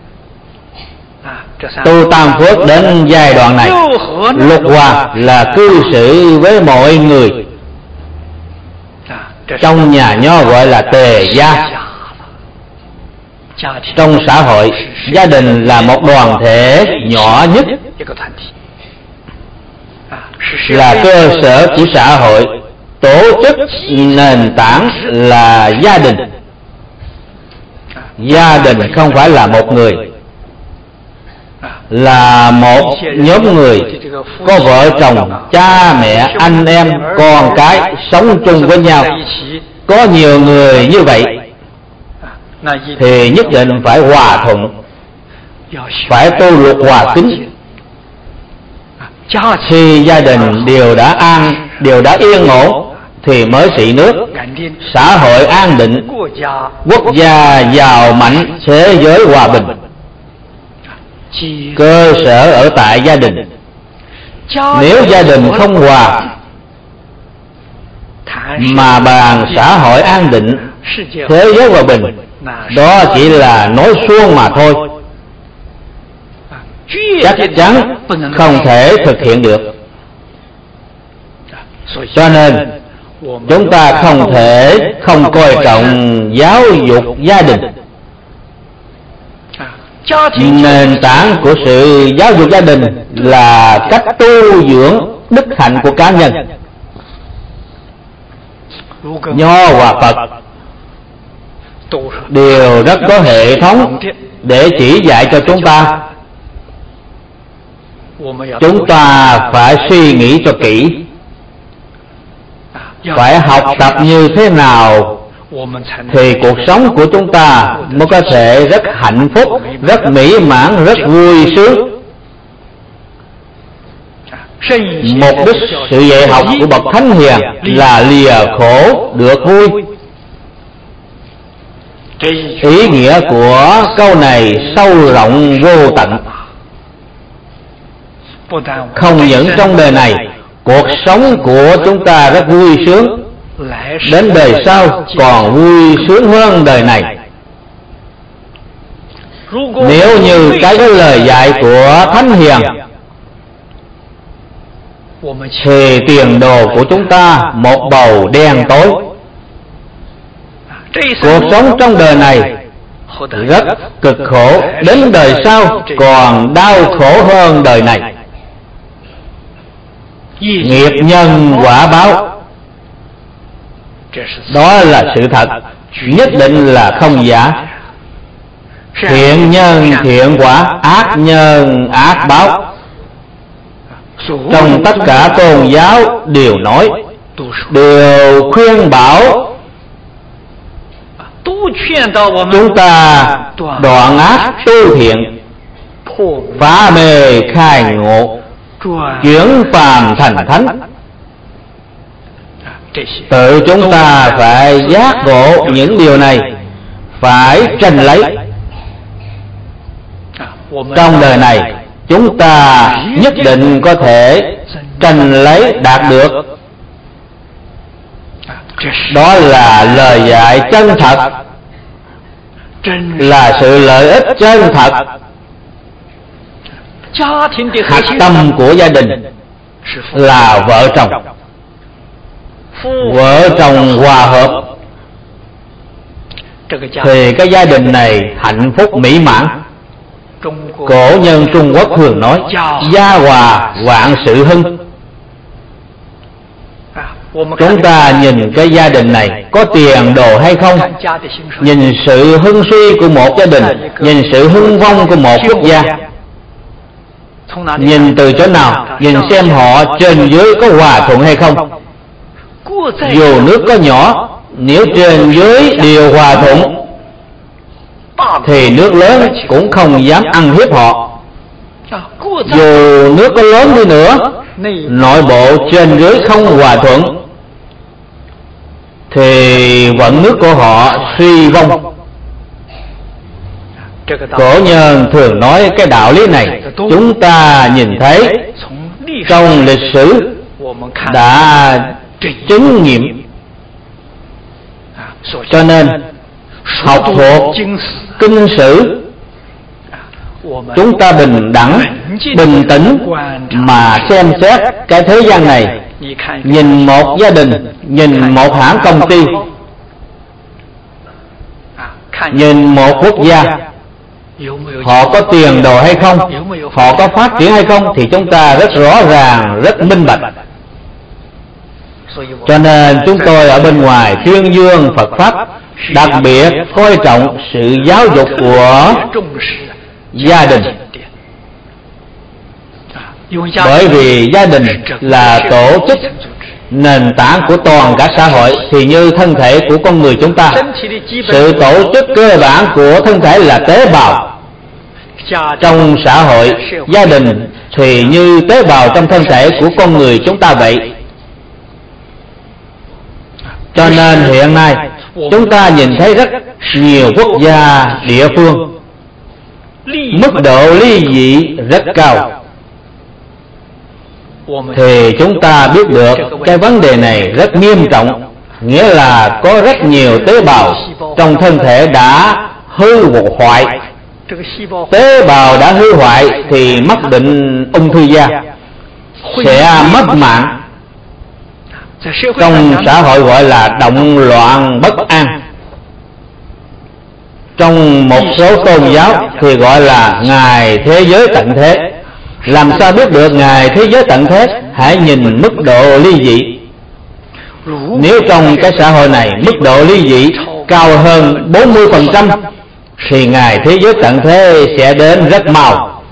tu tam phước đến giai đoạn này, lục hòa là cư xử với mọi người. Trong nhà Nho gọi là tề gia. Trong xã hội, gia đình là một đoàn thể nhỏ nhất, là cơ sở của xã hội. Tổ chức nền tảng là gia đình. Gia đình không phải là một người, là một nhóm người có vợ chồng, cha mẹ, anh em, con cái sống chung với nhau. Có nhiều người như vậy thì nhất định phải hòa thuận, phải tu lục hòa kính. Khi gia đình đều đã an, đều đã yên ổn thì mới trị nước. Xã hội an định, quốc gia giàu mạnh, thế giới hòa bình. Cơ sở ở tại gia đình. Nếu gia đình không hòa mà bàn xã hội an định, thế giới hòa bình, đó chỉ là nói suông mà thôi, chắc chắn không thể thực hiện được. Cho nên chúng ta không thể không coi trọng giáo dục gia đình. Nền tảng của sự giáo dục gia đình là cách tu dưỡng đức hạnh của cá nhân. Nho và Phật đều rất có hệ thống để chỉ dạy cho chúng ta. Chúng ta phải suy nghĩ cho kỹ, phải học tập như thế nào thì cuộc sống của chúng ta mới có thể rất hạnh phúc, rất mỹ mãn, rất vui sướng. Mục đích sự dạy học của bậc thánh hiền là lìa khổ được vui. Ý nghĩa của câu này sâu rộng vô tận. Không những trong đời này, cuộc sống của chúng ta rất vui sướng, đến đời sau còn vui sướng hơn đời này. Nếu như cái lời dạy của thánh hiền thì tiền đồ của chúng ta một bầu đen tối. Cuộc sống trong đời này rất cực khổ, đến đời sau còn đau khổ hơn đời này. Nghiệp nhân quả báo, đó là sự thật, nhất định là không giả. Thiện nhân thiện quả, ác nhân ác báo. Trong tất cả tôn giáo đều nói, đều khuyên bảo chúng ta đoạn ác tu thiện, phá mê khai ngộ, chuyển phàm thành thánh. Tự chúng ta phải giác ngộ những điều này, phải tranh lấy. Trong đời này chúng ta nhất định có thể tranh lấy đạt được. Đó là lời dạy chân thật, là sự lợi ích chân thật. Hạch tâm của gia đình là vợ chồng. Vợ chồng hòa hợp thì cái gia đình này hạnh phúc mỹ mãn. Cổ nhân Trung Quốc thường nói gia hòa vạn sự hưng. Chúng ta nhìn cái gia đình này có tiền đồ hay không, nhìn sự hưng suy của một gia đình, nhìn sự hưng vong của một quốc gia. Nhìn từ chỗ nào? Nhìn xem họ trên dưới có hòa thuận hay không. Dù nước có nhỏ, nếu trên dưới đều hòa thuận, thì nước lớn cũng không dám ăn hiếp họ. Dù nước có lớn đi nữa, nội bộ trên dưới không hòa thuận thì vận nước của họ suy vong. Cổ nhân thường nói cái đạo lý này chúng ta nhìn thấy trong lịch sử đã chứng nghiệm. Cho nên học thuộc kinh sử, chúng ta bình đẳng, bình tĩnh mà xem xét cái thế gian này. Nhìn một gia đình, nhìn một hãng công ty, nhìn một quốc gia, họ có tiền đồ hay không, họ có phát triển hay không, thì chúng ta rất rõ ràng, rất minh bạch. Cho nên chúng tôi ở bên ngoài tuyên dương Phật Pháp, đặc biệt coi trọng sự giáo dục của gia đình. Bởi vì gia đình là tổ chức nền tảng của toàn cả xã hội, thì như thân thể của con người chúng ta, sự tổ chức cơ bản của thân thể là tế bào. Trong xã hội, gia đình thì như tế bào trong thân thể của con người chúng ta vậy. Cho nên hiện nay chúng ta nhìn thấy rất nhiều quốc gia, địa phương mức độ ly dị rất cao, thì chúng ta biết được cái vấn đề này rất nghiêm trọng. Nghĩa là có rất nhiều tế bào trong thân thể đã hư hoại. Tế bào đã hư hoại thì mắc bệnh ung thư da, sẽ mất mạng. Trong xã hội gọi là động loạn bất an. Trong một số tôn giáo thì gọi là ngày thế giới tận thế. Làm sao biết được ngày thế giới tận thế? Hãy nhìn mức độ ly dị. Nếu trong cái xã hội này mức độ ly dị cao hơn bốn mươi phần trăm thì ngày thế giới tận thế sẽ đến rất mau.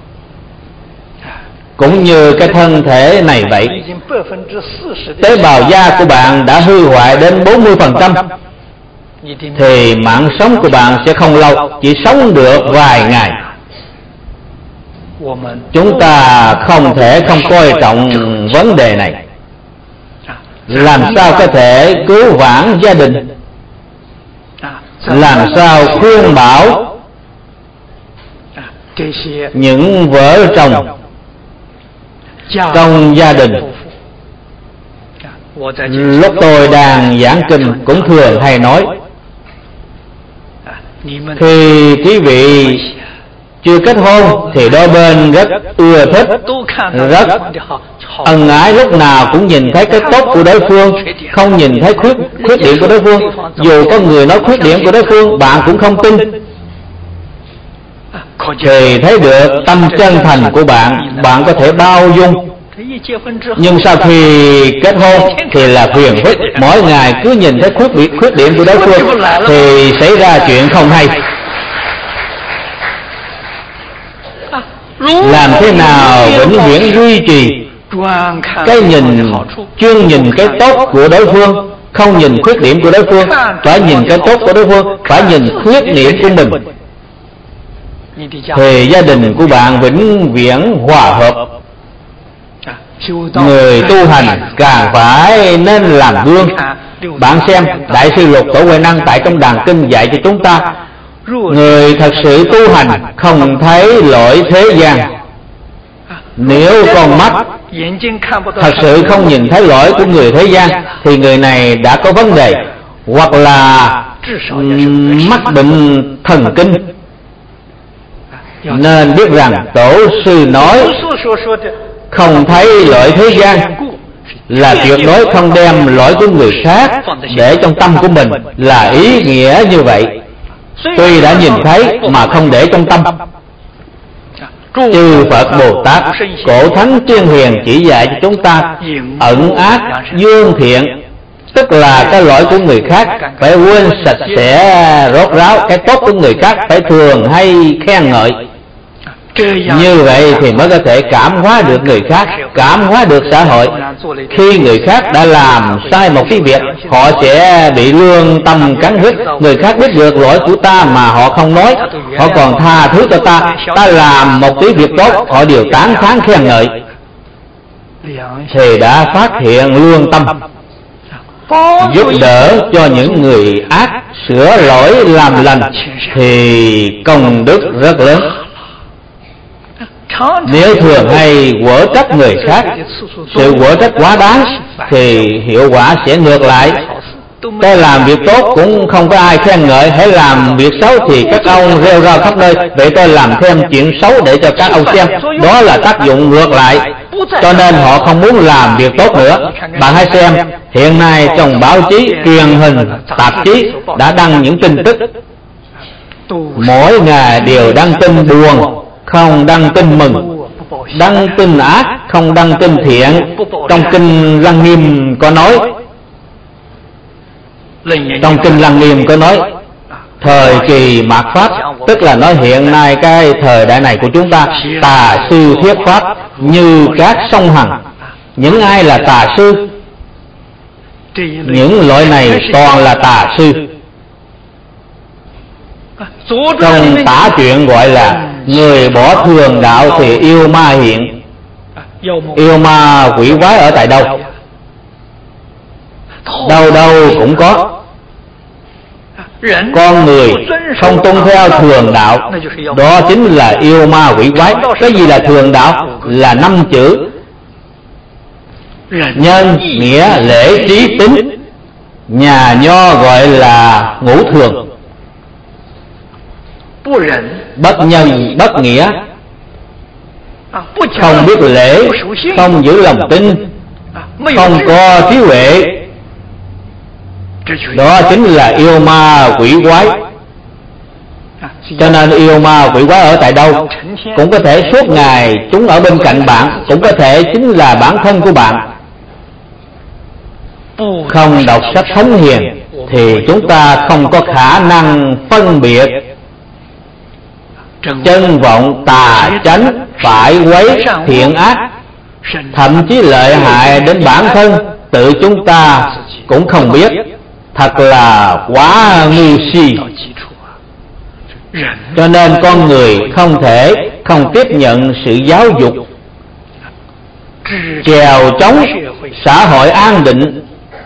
Cũng như cái thân thể này vậy, tế bào da của bạn đã hư hoại đến bốn mươi phần trăm thì mạng sống của bạn sẽ không lâu, chỉ sống được vài ngày. Chúng ta không thể không coi trọng vấn đề này. Làm sao có thể cứu vãn gia đình, làm sao khuyên bảo những vợ chồng trong gia đình. Lúc tôi đang giảng kinh cũng thường hay nói, khi quý vị chưa kết hôn thì đôi bên rất ưa thích, rất ân ái, lúc nào cũng nhìn thấy cái tốt của đối phương, không nhìn thấy khuyết khuyết điểm của đối phương. Dù có người nói khuyết điểm của đối phương, bạn cũng không tin, thì thấy được tâm chân thành của bạn. Bạn có thể bao dung. Nhưng sau khi kết hôn thì là phiền phức, mỗi ngày cứ nhìn thấy khuyết điểm, khuyết điểm của đối phương thì xảy ra chuyện không hay. Làm thế nào vĩnh viễn duy trì cái nhìn, chuyên nhìn cái tốt của đối phương, không nhìn khuyết điểm của đối phương. Phải nhìn cái tốt của đối phương, phải nhìn khuyết điểm của mình, thì gia đình của bạn vĩnh viễn hòa hợp. Người tu hành càng phải nên làm gương. Bạn xem Đại sư Lục Tổ Huệ Năng tại trong đàn kinh dạy cho chúng ta, người thật sự tu hành không thấy lỗi thế gian. Nếu con mắt thật sự không nhìn thấy lỗi của người thế gian thì người này đã có vấn đề, hoặc là mắc bệnh thần kinh. Nên biết rằng Tổ sư nói không thấy lỗi thế gian là tuyệt đối không đem lỗi của người khác để trong tâm của mình, là ý nghĩa như vậy. Tuy đã nhìn thấy mà không để trong tâm. Chư Phật Bồ Tát, cổ thánh tiên hiền chỉ dạy cho chúng ta ẩn ác dương thiện, tức là cái lỗi của người khác phải quên sạch sẽ rốt ráo, cái tốt của người khác phải thường hay khen ngợi. Như vậy thì mới có thể cảm hóa được người khác, cảm hóa được xã hội. Khi người khác đã làm sai một cái việc, họ sẽ bị lương tâm cắn rứt. Người khác biết được lỗi của ta mà họ không nói, họ còn tha thứ cho ta. Ta làm một tí việc tốt, họ đều tán thán khen ngợi, thì đã phát hiện lương tâm, giúp đỡ cho những người ác sửa lỗi làm lành, thì công đức rất lớn. Nếu thường hay quở trách người khác, sự quở trách quá đáng, thì hiệu quả sẽ ngược lại. Tôi làm việc tốt cũng không có ai khen ngợi, hãy làm việc xấu thì các ông rêu rao khắp nơi. Vậy tôi làm thêm chuyện xấu để cho các ông xem, đó là tác dụng ngược lại. Cho nên họ không muốn làm việc tốt nữa. Bạn hãy xem, hiện nay trong báo chí, truyền hình, tạp chí đã đăng những tin tức, mỗi ngày đều đăng tin buồn, không đăng tin mừng, đăng tin ác, không đăng tin thiện. Trong kinh Lăng Nghiêm có nói, trong kinh Lăng Nghiêm có nói thời kỳ mạt Pháp, tức là nói hiện nay cái thời đại này của chúng ta, tà sư thuyết pháp như các sông Hằng. Những ai là tà sư? Những loại này toàn là tà sư. Trong tả chuyện gọi là người bỏ thường đạo thì yêu ma hiện. Yêu ma quỷ quái ở tại đâu? Đâu đâu cũng có. Con người không tuân theo thường đạo, đó chính là yêu ma quỷ quái. Cái gì là thường đạo? Là năm chữ: nhân, nghĩa, lễ, trí, tính. Nhà Nho gọi là ngũ thường. Bất nhân, bất nghĩa, không biết lễ, không giữ lòng tin, không có trí huệ, đó chính là yêu ma quỷ quái. Cho nên yêu ma quỷ quái ở tại đâu? Cũng có thể suốt ngày chúng ở bên cạnh bạn, cũng có thể chính là bản thân của bạn. Không đọc sách thánh hiền thì chúng ta không có khả năng phân biệt chân vọng, tà chánh, phải quấy, thiện ác. Thậm chí lợi hại đến bản thân tự chúng ta cũng không biết. Thật là quá ngu si. Cho nên con người không thể không tiếp nhận sự giáo dục, chèo chống xã hội an định,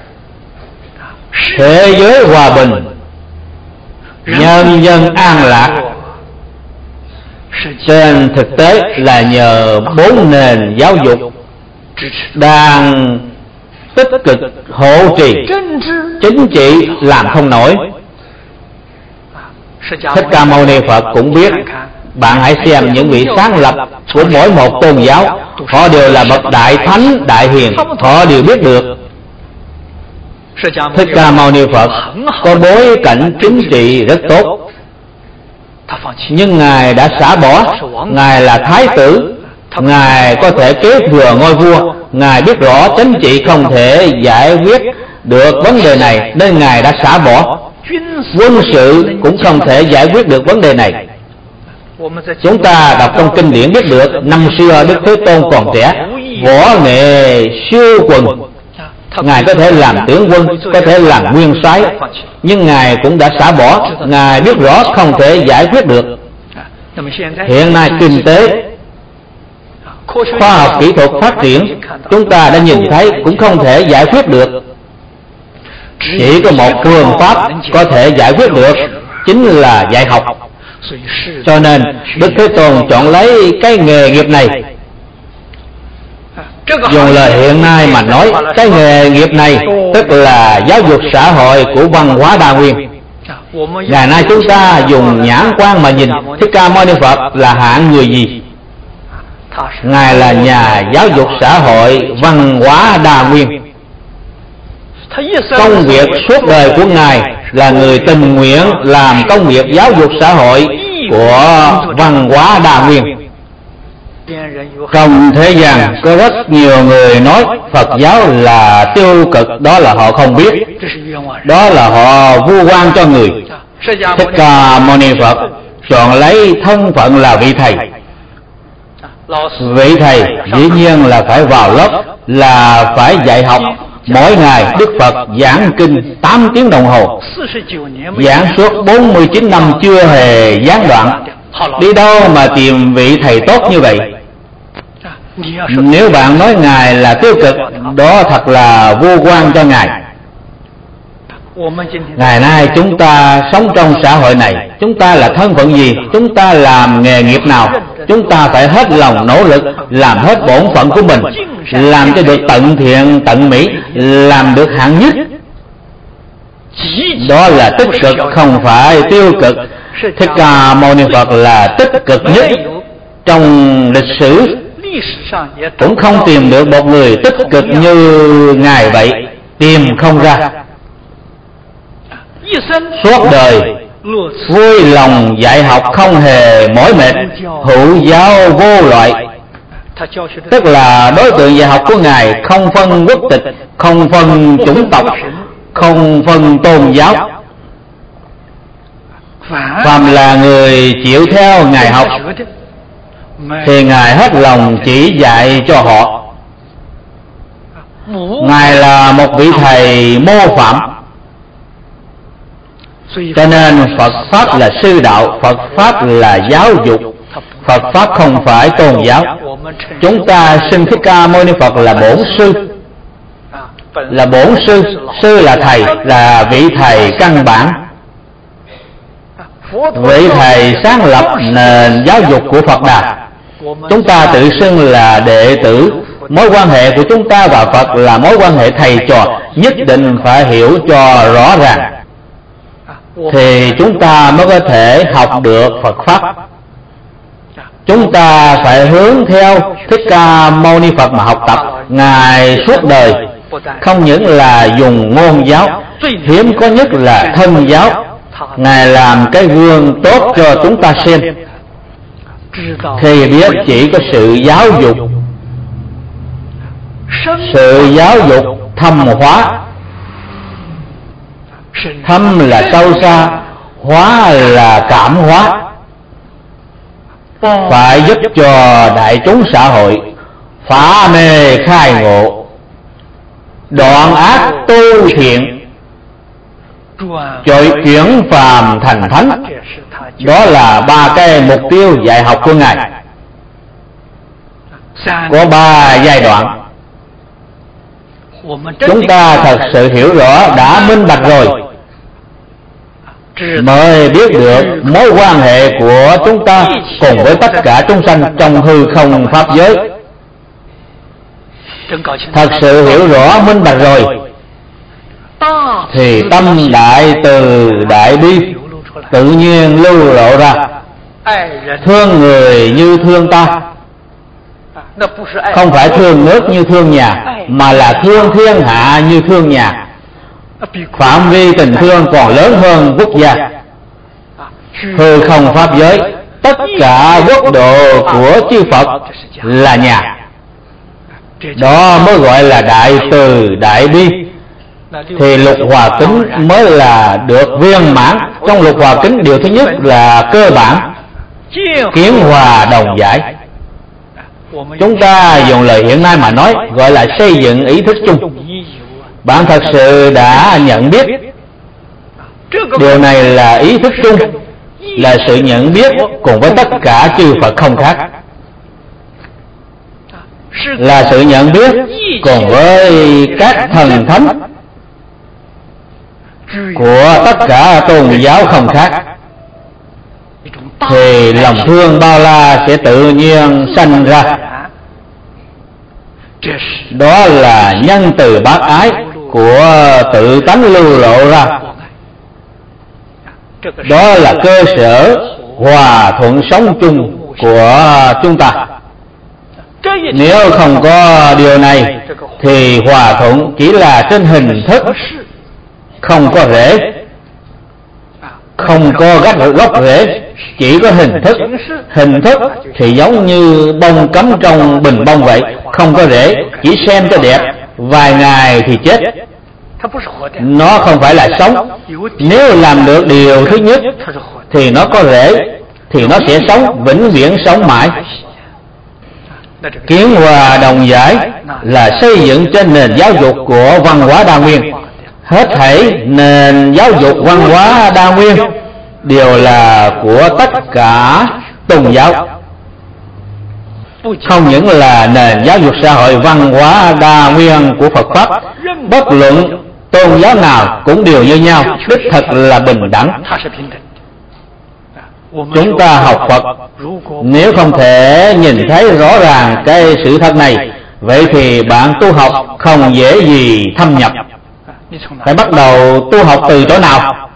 thế giới hòa bình, nhân dân an lạc. Trên thực tế là nhờ bốn nền giáo dục đang tích cực hộ trì, chính trị làm không nổi. Thích Ca Mâu Ni Phật cũng biết. Bạn hãy xem những vị sáng lập của mỗi một tôn giáo, họ đều là bậc đại thánh, đại hiền, họ đều biết được. Thích Ca Mâu Ni Phật có bối cảnh chính trị rất tốt, nhưng Ngài đã xả bỏ. Ngài là thái tử, Ngài có thể kế thừa ngôi vua. Ngài biết rõ chính trị không thể giải quyết được vấn đề này, nên Ngài đã xả bỏ. Quân sự cũng không thể giải quyết được vấn đề này. Chúng ta đọc trong kinh điển biết được, năm xưa Đức Thế Tôn còn trẻ, võ nghệ siêu quần. Ngài có thể làm tướng quân, có thể làm nguyên soái, nhưng Ngài cũng đã xả bỏ. Ngài biết rõ không thể giải quyết được. Hiện nay kinh tế, khoa học kỹ thuật phát triển, chúng ta đã nhìn thấy cũng không thể giải quyết được. Chỉ có một phương pháp có thể giải quyết được, chính là dạy học. Cho nên Đức Thế Tôn chọn lấy cái nghề nghiệp này. Dùng lời hiện nay mà nói, cái nghề nghiệp này tức là giáo dục xã hội của văn hóa đa nguyên. Ngày nay chúng ta dùng nhãn quan mà nhìn, Thích Ca Mâu Ni Phật là hạng người gì? Ngài là nhà giáo dục xã hội văn hóa đa nguyên. Công việc suốt đời của Ngài là người tình nguyện làm công việc giáo dục xã hội của văn hóa đa nguyên. Trong thế gian có rất nhiều người nói Phật giáo là tiêu cực, đó là họ không biết, đó là họ vu oan cho người. Thích Ca Mâu Ni Phật chọn lấy thân phận là vị thầy, Vị thầy dĩ nhiên là phải vào lớp, là phải dạy học. Mỗi ngày Đức Phật giảng kinh tám tiếng đồng hồ, giảng suốt bốn mươi chín năm chưa hề gián đoạn. Đi đâu mà tìm vị thầy tốt như vậy? Nếu bạn nói Ngài là tiêu cực, đó thật là vô quan cho Ngài. Ngày nay chúng ta sống trong xã hội này, chúng ta là thân phận gì, chúng ta làm nghề nghiệp nào, chúng ta phải hết lòng nỗ lực, làm hết bổn phận của mình, làm cho được tận thiện tận mỹ, làm được hạng nhất. Đó là tích cực, không phải tiêu cực. Thích Ca Mâu Ni Phật là tích cực nhất. Trong lịch sử cũng không tìm được một người tích cực như Ngài vậy, tìm không ra. Suốt đời vui lòng dạy học, không hề mỏi mệt, hữu giáo vô loại. Tức là đối tượng dạy học của Ngài không phân quốc tịch, không phân chủng tộc, không phân tôn giáo. Phàm là người chịu theo Ngài học thì Ngài hết lòng chỉ dạy cho họ. Ngài là một vị thầy mô phạm. Cho nên Phật Pháp là sư đạo, Phật Pháp là giáo dục, Phật Pháp không phải tôn giáo. Chúng ta xưng Thích Ca Mâu Ni Phật là bổn sư, là bổn sư. Sư là thầy, là vị thầy căn bản, vị thầy sáng lập nền giáo dục của Phật Đà. Chúng ta tự xưng là đệ tử. Mối quan hệ của chúng ta và Phật là mối quan hệ thầy trò, nhất định phải hiểu cho rõ ràng thì chúng ta mới có thể học được Phật Pháp. Chúng ta phải hướng theo Thích Ca Mâu Ni Phật mà học tập. Ngài suốt đời không những là dùng ngôn giáo, hiếm có nhất là thân giáo. Ngài làm cái gương tốt cho chúng ta xem, thì biết chỉ có sự giáo dục, sự giáo dục thâm hóa. Thâm là sâu xa, hóa là cảm hóa. Phải giúp cho đại chúng xã hội phá mê khai ngộ, đoạn ác tu thiện, chội chuyển phàm thành thánh. Đó là ba cái mục tiêu dạy học của Ngài. Có ba giai đoạn. Chúng ta thật sự hiểu rõ, đã minh bạch rồi, mới biết được mối quan hệ của chúng ta cùng với tất cả chúng sanh trong hư không pháp giới. Thật sự hiểu rõ minh bạch rồi thì tâm đại từ đại bi tự nhiên lưu lộ ra. Thương người như thương ta, không phải thương nước như thương nhà, mà là thương thiên hạ như thương nhà. Phạm vi tình thương còn lớn hơn quốc gia. Hư không pháp giới, tất cả quốc độ của chư Phật là nhà. Đó mới gọi là đại từ đại bi. Thì lục hòa kính mới là được viên mãn. Trong lục hòa kính, điều thứ nhất là cơ bản, kiến hòa đồng giải. Chúng ta dùng lời hiện nay mà nói, gọi là xây dựng ý thức chung. Bạn thật sự đã nhận biết điều này là ý thức chung, là sự nhận biết cùng với tất cả chư Phật không khác, là sự nhận biết cùng với các thần thánh của tất cả tôn giáo không khác. Thì lòng thương bao la sẽ tự nhiên sanh ra. Đó là nhân từ bác ái của tự tánh lưu lộ ra. Đó là cơ sở hòa thuận sống chung của chúng ta. Nếu không có điều này thì hòa thuận chỉ là trên hình thức, không có rễ, không có gốc, gốc rễ, chỉ có hình thức. Hình thức thì giống như bông cắm trong bình bông vậy, không có rễ, chỉ xem cho đẹp, vài ngày thì chết. Nó không phải là sống. Nếu làm được điều thứ nhất thì nó có rễ, thì nó sẽ sống, vĩnh viễn sống mãi. Kiến hòa đồng giải là xây dựng trên nền giáo dục của văn hóa đa nguyên. Hết thảy nền giáo dục văn hóa đa nguyên đều là của tất cả tôn giáo, không những là nền giáo dục xã hội văn hóa đa nguyên của Phật Pháp. Bất luận tôn giáo nào cũng đều như nhau, đích thực là bình đẳng. Chúng ta học Phật, nếu không thể nhìn thấy rõ ràng cái sự thật này, vậy thì bạn tu học không dễ gì thâm nhập. Phải bắt đầu tu học từ chỗ nào?